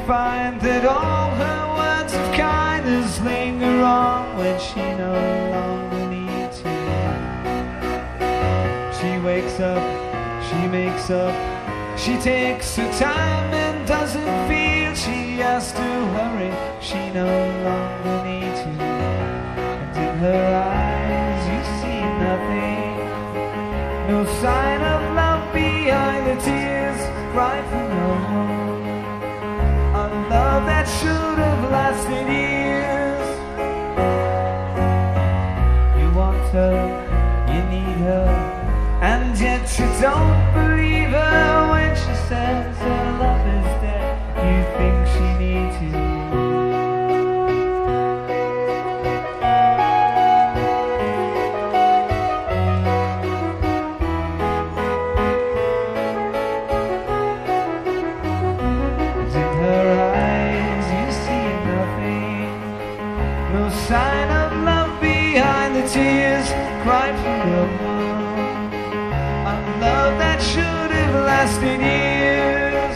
find that all her words of kindness linger on when she no longer needs you. She wakes up, she makes up, she takes her time and doesn't feel she has to hurry. She no longer needs you. And in her eyes you see nothing, no sign of love behind the tears cried for no one. A love that should have lasted years. You want her, you need her, and yet you don't believe her when she says her love is dead. You think she needs you. No sign of love behind the tears cried for no one. A love that should have lasted years.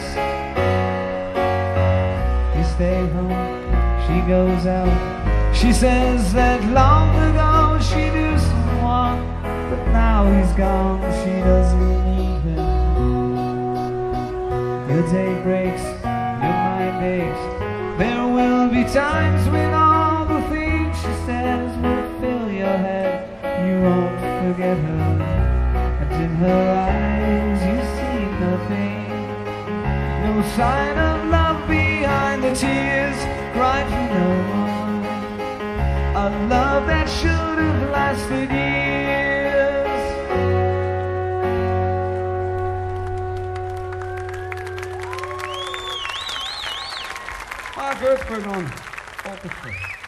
You stay home, she goes out. She says that long ago she knew someone, but now he's gone, she doesn't need him. Your day breaks, your mind aches. There will be times when all the things she says will fill your head. You won't forget her, and in her eyes you see nothing. No sign of love behind the tears cried for no one. A love that should have lasted years. Mark Earthberg on orchestra.